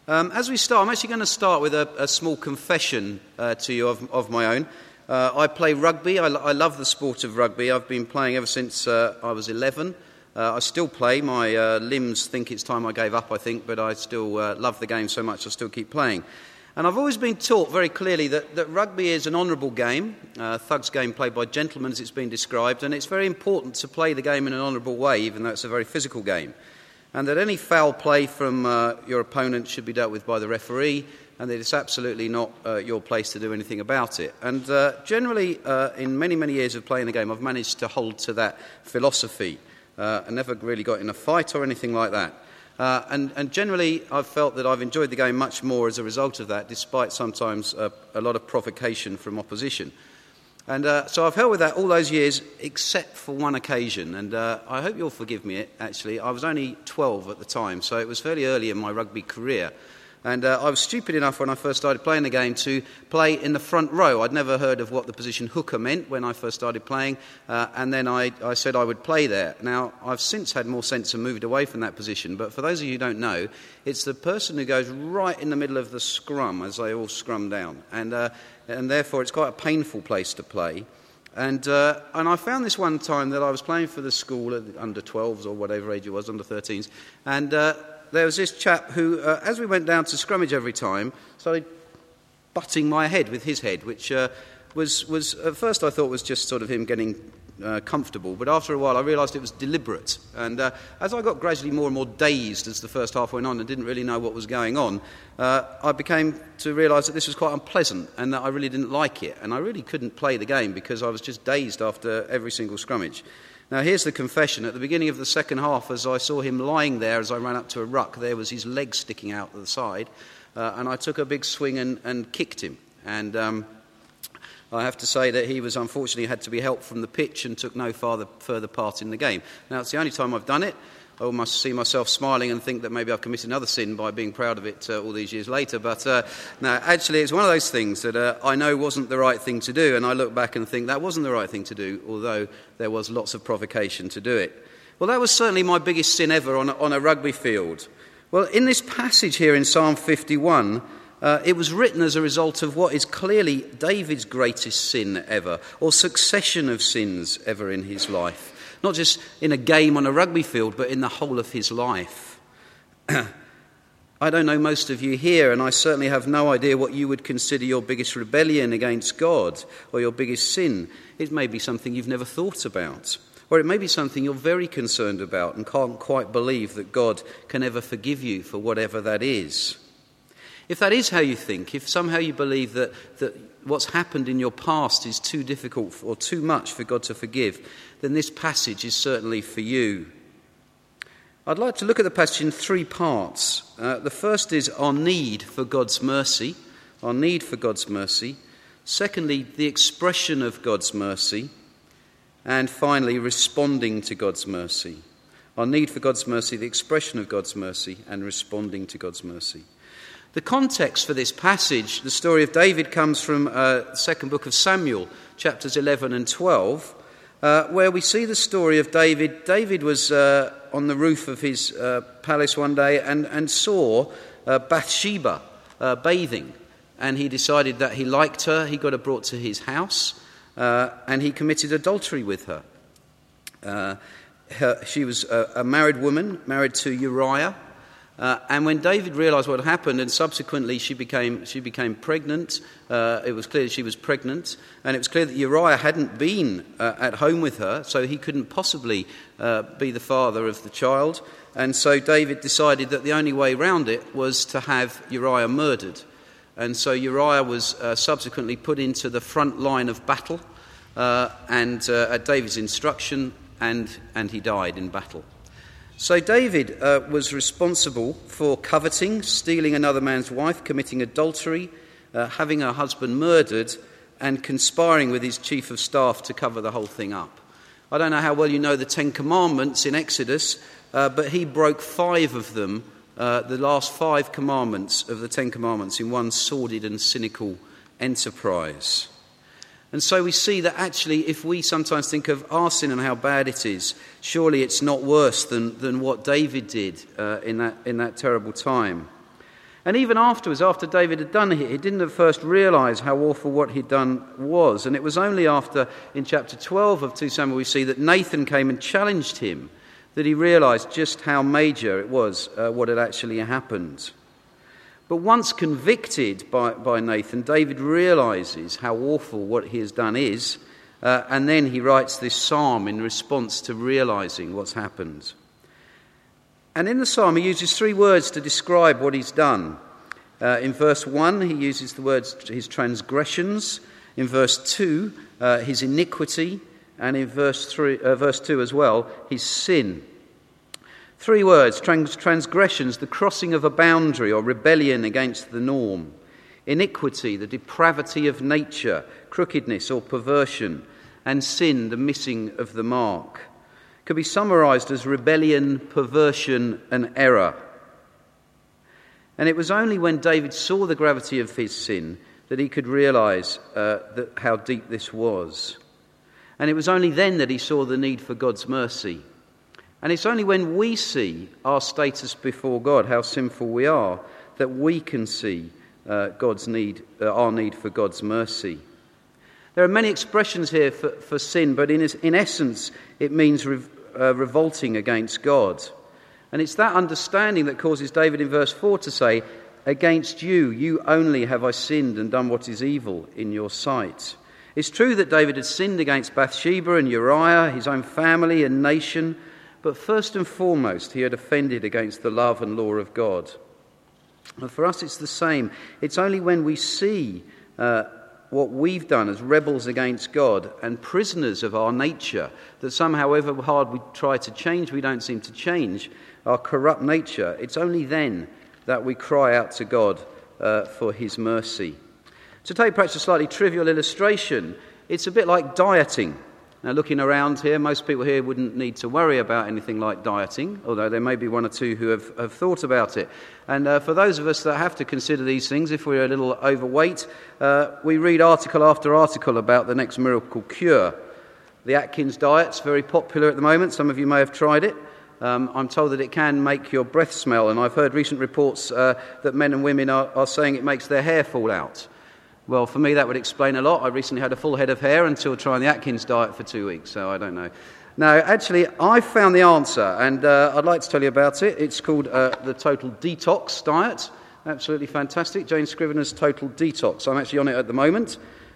As we start, I'm actually going to start with a small confession to you of my own. I play rugby. I love the sport of rugby. I've been playing ever since I was 11. I still play. My limbs think it's time I gave up, I think, but I still love the game so much I still keep playing. And I've always been taught very clearly that rugby is an honourable game, thug's game played by gentlemen as it's been described, and it's very important to play the game in an honourable way, even though it's a very physical game. And that any foul play from your opponent should be dealt with by the referee, and that it's absolutely not your place to do anything about it. And generally, in many, many years of playing the game, I've managed to hold to that philosophy. I never really got in a fight or anything like that. And generally, I've felt that I've enjoyed the game much more as a result of that, despite sometimes a lot of provocation from opposition. And so I've held with that all those years, except for one occasion. And I hope you'll forgive me, actually. I was only 12 at the time, so it was fairly early in my rugby career. And I was stupid enough when I first started playing the game to play in the front row. I'd never heard of what the position hooker meant when I first started playing, and then I said I would play there. Now, I've since had more sense and moved away from that position, but for those of you who don't know, it's the person who goes right in the middle of the scrum as they all scrum down. And therefore it's quite a painful place to play. And I found this one time that I was playing for the school at under 12s or whatever age it was, under 13s, and there was this chap who, as we went down to scrummage every time, started butting my head with his head, which was at first I thought was just sort of him getting comfortable, but after a while I realised it was deliberate. And as I got gradually more and more dazed as the first half went on and didn't really know what was going on, I became to realise that this was quite unpleasant and that I really didn't like it, and I really couldn't play the game because I was just dazed after every single scrummage. Now here's the confession. At the beginning of the second half, as I saw him lying there as I ran up to a ruck, there was his leg sticking out the side, and I took a big swing and kicked him. And I have to say that he was unfortunately had to be helped from the pitch and took no further part in the game. Now, it's the only time I've done it. I almost see myself smiling and think that maybe I've committed another sin by being proud of it all these years later. But no, actually, it's one of those things that I know wasn't the right thing to do, and I look back and think that wasn't the right thing to do, although there was lots of provocation to do it. Well, that was certainly my biggest sin ever on a rugby field. Well, in this passage here in Psalm 51, it was written as a result of what is clearly David's greatest sin ever, or succession of sins ever in his life. Not just in a game on a rugby field, but in the whole of his life. I don't know most of you here, and I certainly have no idea what you would consider your biggest rebellion against God or your biggest sin. It may be something you've never thought about, or it may be something you're very concerned about and can't quite believe that God can ever forgive you for whatever that is. If that is how you think, if somehow you believe that what's happened in your past is too difficult or too much for God to forgive, then this passage is certainly for you. I'd like to look at the passage in three parts. The first is our need for God's mercy, our need for God's mercy. Secondly, the expression of God's mercy. And finally, responding to God's mercy. Our need for God's mercy, the expression of God's mercy, and responding to God's mercy. The context for this passage, the story of David, comes from the second book of Samuel, chapters 11 and 12, where we see the story of David. David was on the roof of his palace one day and saw Bathsheba bathing, and he decided that he liked her. He got her brought to his house, and he committed adultery with her. She was a married woman, married to Uriah. And when David realised what had happened, and subsequently she became pregnant, it was clear that she was pregnant, and it was clear that Uriah hadn't been at home with her, so he couldn't possibly be the father of the child. And so David decided that the only way round it was to have Uriah murdered. And so Uriah was subsequently put into the front line of battle, and at David's instruction, and he died in battle. So David was responsible for coveting, stealing another man's wife, committing adultery, having her husband murdered, and conspiring with his chief of staff to cover the whole thing up. I don't know how well you know the Ten Commandments in Exodus, but he broke 5 of them, the last 5 commandments of the Ten Commandments, in one sordid and cynical enterprise. And so we see that actually if we sometimes think of our sin and how bad it is, surely it's not worse than what David did in that terrible time. And even afterwards, after David had done it, he didn't at first realise how awful what he'd done was. And it was only after, in chapter 12 of 2 Samuel, we see that Nathan came and challenged him, that he realised just how major it was, what had actually happened. But once convicted by Nathan, David realises how awful what he has done is, and then he writes this psalm in response to realising what's happened. And in the psalm, he uses 3 words to describe what he's done. In verse 1, he uses the words his transgressions. In verse 2, his iniquity. And in verse 2 as well, his sin. 3 words, transgressions, the crossing of a boundary or rebellion against the norm. Iniquity, the depravity of nature, crookedness or perversion. And sin, the missing of the mark. Could be summarised as rebellion, perversion and error. And it was only when David saw the gravity of his sin that he could realise how deep this was. And it was only then that he saw the need for God's mercy. And it's only when we see our status before God, how sinful we are, that we can see our need for God's mercy. There are many expressions here for sin, but in essence it means revolting against God. And it's that understanding that causes David in verse 4 to say, "Against you only have I sinned and done what is evil in your sight." It's true that David had sinned against Bathsheba and Uriah, his own family and nation, but first and foremost he had offended against the love and law of God. And for us it's the same. It's only when we see what we've done as rebels against God and prisoners of our nature, that somehow, however hard we try to change, we don't seem to change our corrupt nature. It's only then that we cry out to God for his mercy. To take perhaps a slightly trivial illustration, it's a bit like dieting. Now, looking around here, most people here wouldn't need to worry about anything like dieting, although there may be one or two who have thought about it. And for those of us that have to consider these things, if we're a little overweight, we read article after article about the next miracle cure. The Atkins diet's very popular at the moment. Some of you may have tried it. I'm told that it can make your breath smell, and I've heard recent reports that men and women are saying it makes their hair fall out. Well, for me, that would explain a lot. I recently had a full head of hair until trying the Atkins diet for 2 weeks, so I don't know. Now, actually, I found the answer, and I'd like to tell you about it. It's called the Total Detox Diet. Absolutely fantastic. Jane Scrivener's Total Detox. I'm actually on it at the moment.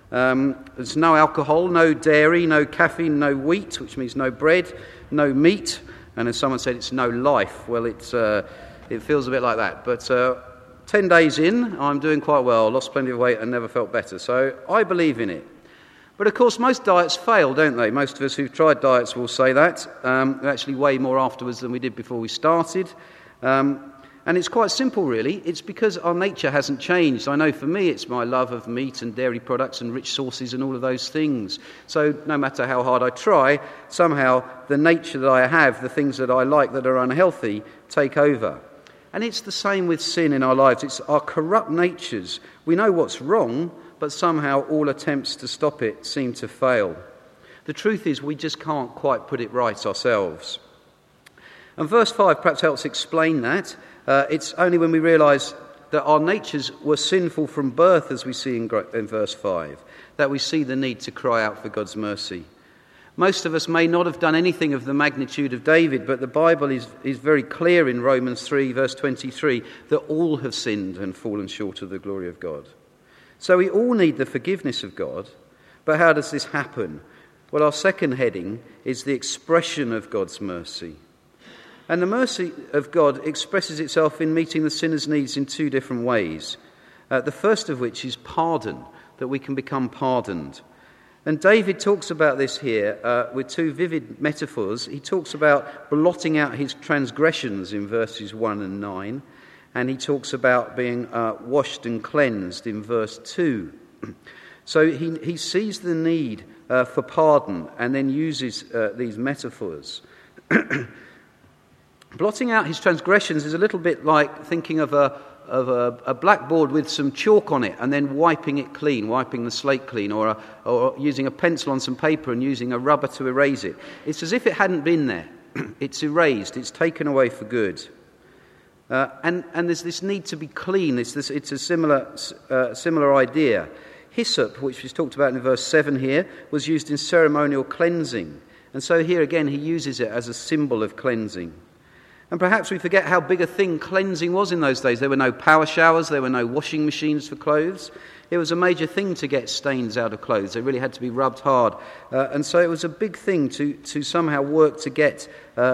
There's no alcohol, no dairy, no caffeine, no wheat, which means no bread, no meat, and as someone said, it's no life. Well, it feels a bit like that, but 10 days in, I'm doing quite well, lost plenty of weight and never felt better. So I believe in it. But of course, most diets fail, don't they? Most of us who've tried diets will say that. We actually weigh more afterwards than we did before we started. And it's quite simple, really. It's because our nature hasn't changed. I know for me, it's my love of meat and dairy products and rich sauces and all of those things. So no matter how hard I try, somehow the nature that I have, the things that I like that are unhealthy, take over. And it's the same with sin in our lives. It's our corrupt natures. We know what's wrong, but somehow all attempts to stop it seem to fail. The truth is we just can't quite put it right ourselves. And verse 5 perhaps helps explain that. It's only when we realise that our natures were sinful from birth, as we see in verse 5, that we see the need to cry out for God's mercy. Most of us may not have done anything of the magnitude of David, but the Bible is very clear in Romans 3, verse 23, that all have sinned and fallen short of the glory of God. So we all need the forgiveness of God, but how does this happen? Well, our second heading is the expression of God's mercy. And the mercy of God expresses itself in meeting the sinner's needs in 2 different ways. The first of which is pardon, that we can become pardoned. And David talks about this here with 2 vivid metaphors. He talks about blotting out his transgressions in verses 1 and 9, and he talks about being washed and cleansed in verse 2. So he sees the need for pardon and then uses these metaphors. Blotting out his transgressions is a little bit like thinking of a blackboard with some chalk on it and then wiping it clean, wiping the slate clean, or using a pencil on some paper and using a rubber to erase it. It's as if it hadn't been there. It's erased. It's taken away for good. And there's this need to be clean. It's a similar idea. Hyssop, which is talked about in verse 7 here, was used in ceremonial cleansing. And so here again he uses it as a symbol of cleansing. And perhaps we forget how big a thing cleansing was in those days. There were no power showers, there were no washing machines for clothes. It was a major thing to get stains out of clothes. They really had to be rubbed hard. And so it was a big thing to somehow work to get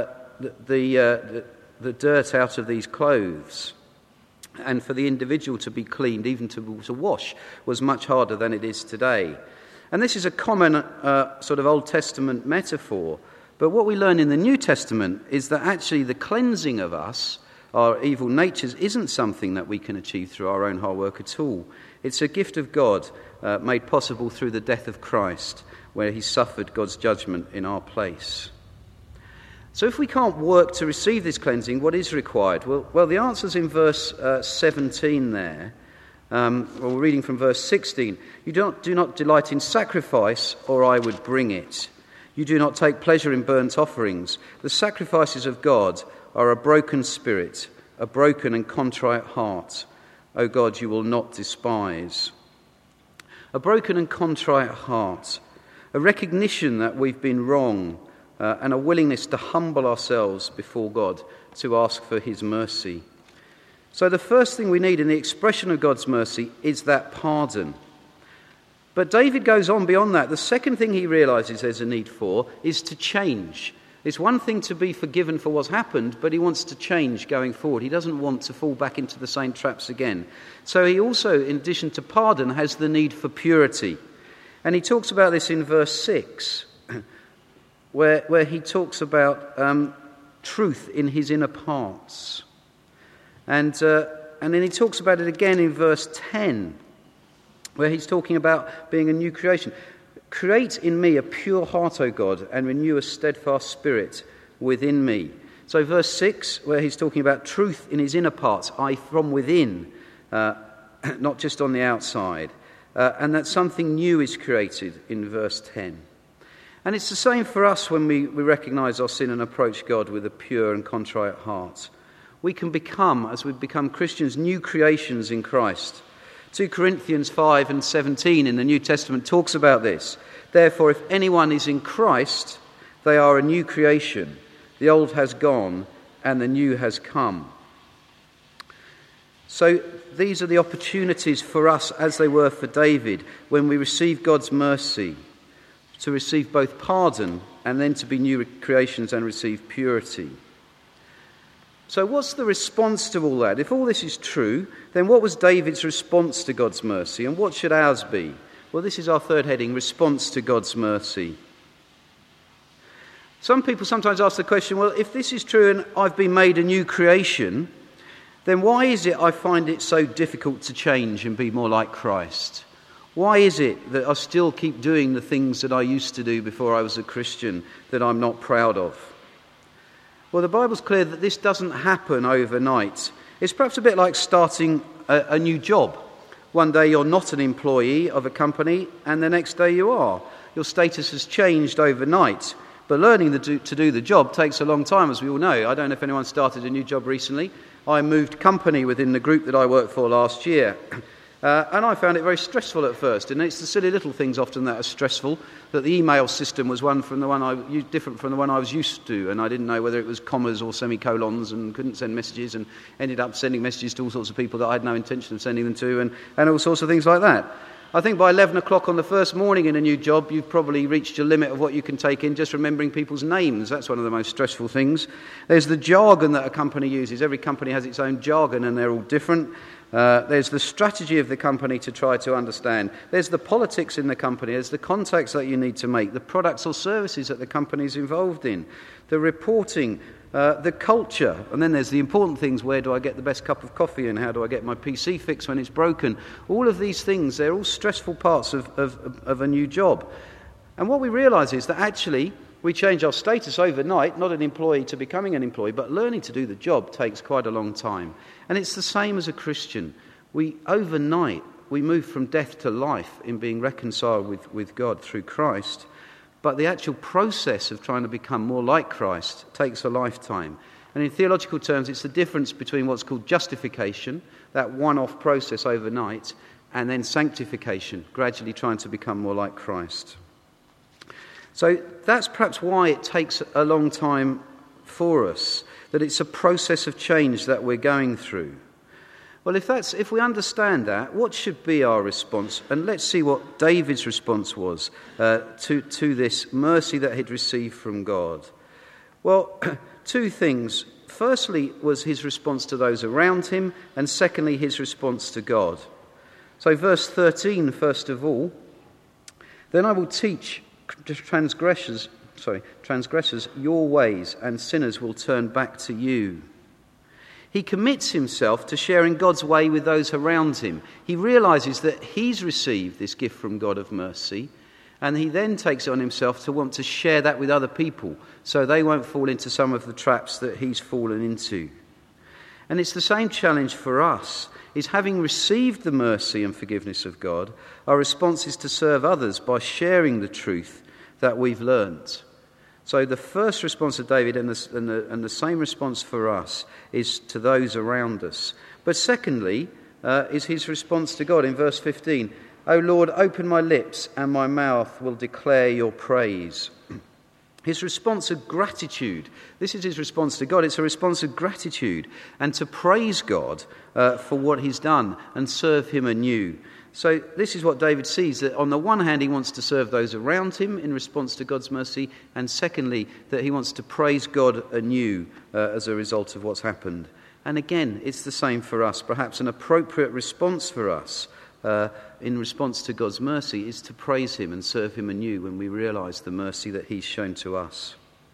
the dirt out of these clothes. And for the individual to be cleaned, even to wash, was much harder than it is today. And this is a common sort of Old Testament metaphor. But what we learn in the New Testament is that actually the cleansing of us, our evil natures, isn't something that we can achieve through our own hard work at all. It's a gift of God made possible through the death of Christ, where he suffered God's judgment in our place. So if we can't work to receive this cleansing, what is required? Well, the answer's in verse 17 there. We're reading from verse 16. You do not delight in sacrifice, or I would bring it. You do not take pleasure in burnt offerings. The sacrifices of God are a broken spirit, a broken and contrite heart. O God, you will not despise. A broken and contrite heart, a recognition that we've been wrong, and a willingness to humble ourselves before God to ask for his mercy. So the first thing we need in the expression of God's mercy is that pardon. But David goes on beyond that. The second thing he realises there's a need for is to change. It's one thing to be forgiven for what's happened, but he wants to change going forward. He doesn't want to fall back into the same traps again. So he also, in addition to pardon, has the need for purity. And he talks about this in verse 6. Where he talks about truth in his inner parts. And then he talks about it again in verse 10, where he's talking about being a new creation. Create in me a pure heart, O God, and renew a steadfast spirit within me. So verse 6, where he's talking about truth in his inner parts, from within, not just on the outside. And that something new is created in verse 10. And it's the same for us when we recognise our sin and approach God with a pure and contrite heart. We can become, as we become Christians, new creations in Christ. 2 Corinthians 5 and 17 in the New Testament talks about this. Therefore, if anyone is in Christ, they are a new creation. The old has gone and the new has come. So these are the opportunities for us, as they were for David, when we receive God's mercy, to receive both pardon and then to be new creations and receive purity. So what's the response to all that? If all this is true, then what was David's response to God's mercy, and what should ours be? Well, this is our third heading, response to God's mercy. Some people sometimes ask the question, well, if this is true and I've been made a new creation, then why is it I find it so difficult to change and be more like Christ? Why is it that I still keep doing the things that I used to do before I was a Christian that I'm not proud of? Well, the Bible's clear that this doesn't happen overnight. It's perhaps a bit like starting a new job. One day you're not an employee of a company and the next day you are. Your status has changed overnight. But learning to do the job takes a long time, as we all know. I don't know if anyone started a new job recently. I moved company within the group that I worked for last year. And I found it very stressful at first. And it's the silly little things often that are stressful. That the email system was different from the one I was used to. And I didn't know whether it was commas or semicolons and couldn't send messages and ended up sending messages to all sorts of people that I had no intention of sending them to and all sorts of things like that. I think by 11 o'clock on the first morning in a new job, you've probably reached your limit of what you can take in just remembering people's names. That's one of the most stressful things. There's the jargon that a company uses. Every company has its own jargon and they're all different. There's the strategy of the company to try to understand. There's the politics in the company. There's the contacts that you need to make, the products or services that the company's involved in, the reporting, the culture. And then there's the important things. Where do I get the best cup of coffee and how do I get my PC fixed when it's broken? All of these things, they're all stressful parts of a new job. And what we realise is that actually we change our status overnight, not an employee to becoming an employee, but learning to do the job takes quite a long time. And it's the same as a Christian. Overnight, we move from death to life in being reconciled with God through Christ. But the actual process of trying to become more like Christ takes a lifetime. And in theological terms, it's the difference between what's called justification, that one-off process overnight, and then sanctification, gradually trying to become more like Christ. So that's perhaps why it takes a long time for us, that it's a process of change that we're going through. Well, if we understand that, what should be our response? And let's see what David's response was to this mercy that he'd received from God. Well, two things. Firstly was his response to those around him, and secondly his response to God. So verse 13, first of all, then I will teach transgressors your ways, and sinners will turn back to you. He commits himself to sharing God's way with those around him. He realizes that he's received this gift from God of mercy, and he then takes it on himself to want to share that with other people so they won't fall into some of the traps that he's fallen into. And it's the same challenge for us, is having received the mercy and forgiveness of God, our response is to serve others by sharing the truth that we've learnt. So the first response of David and the same response for us is to those around us. But secondly is his response to God in verse 15. O Lord, open my lips and my mouth will declare your praise. His response of gratitude. This is his response to God. It's a response of gratitude and to praise God for what he's done and serve him anew. So this is what David sees, that on the one hand he wants to serve those around him in response to God's mercy, and secondly that he wants to praise God anew as a result of what's happened. And again, it's the same for us. Perhaps an appropriate response for us in response to God's mercy is to praise him and serve him anew when we realise the mercy that he's shown to us.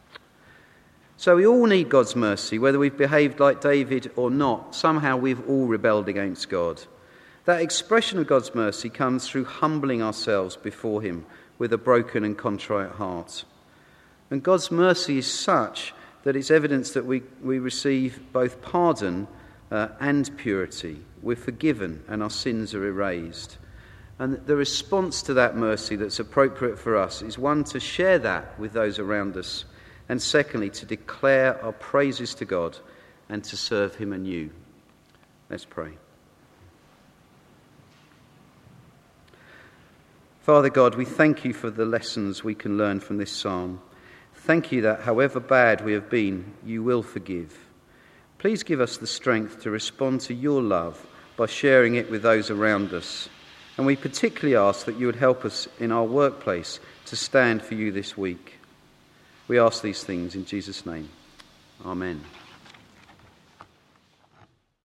So we all need God's mercy, whether we've behaved like David or not. Somehow we've all rebelled against God. That expression of God's mercy comes through humbling ourselves before him with a broken and contrite heart. And God's mercy is such that it's evidence that we receive both pardon and purity. We're forgiven and our sins are erased. And the response to that mercy that's appropriate for us is, one, to share that with those around us, and secondly, to declare our praises to God and to serve him anew. Let's pray. Father God, we thank you for the lessons we can learn from this psalm. Thank you that however bad we have been, you will forgive. Please give us the strength to respond to your love by sharing it with those around us. And we particularly ask that you would help us in our workplace to stand for you this week. We ask these things in Jesus' name. Amen.